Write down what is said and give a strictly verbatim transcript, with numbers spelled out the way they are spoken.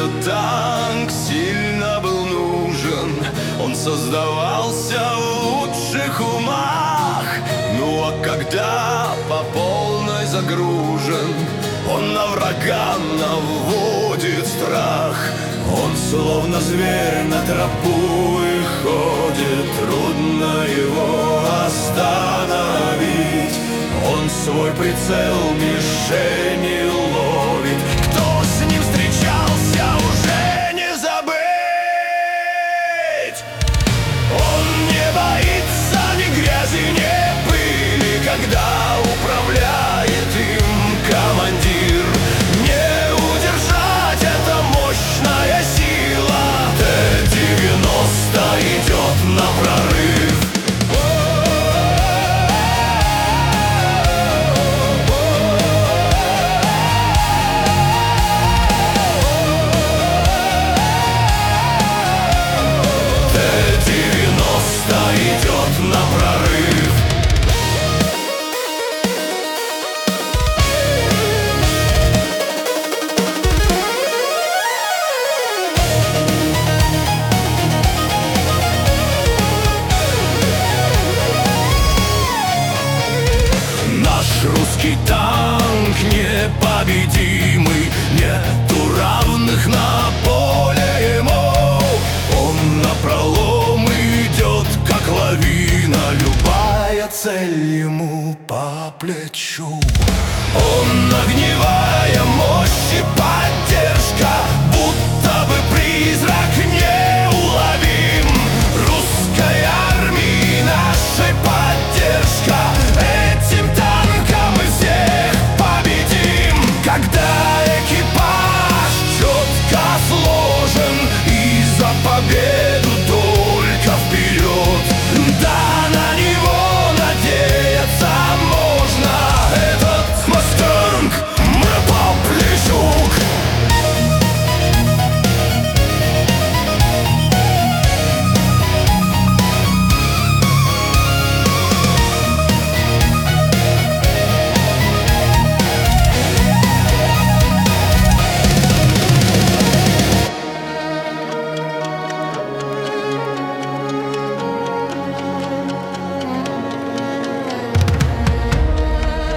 Этот танк сильно был нужен, он создавался в лучших умах. Ну а когда по полной загружен, он на врага наводит страх. Он словно зверь на тропу выходит, трудно его остановить. Он свой прицел мишени ловит. Кто с ним встречался, уже не забыть. Он не боится ни грязи, ни пыли, когда управляет им командир. Не удержать — это мощная сила. Т девяносто идет на прорыв. Идет на прорыв. Наш русский танк непобедимый, нету равных на поле ему. Он напролом идет, как лавина, любая цель ему по плечу. Он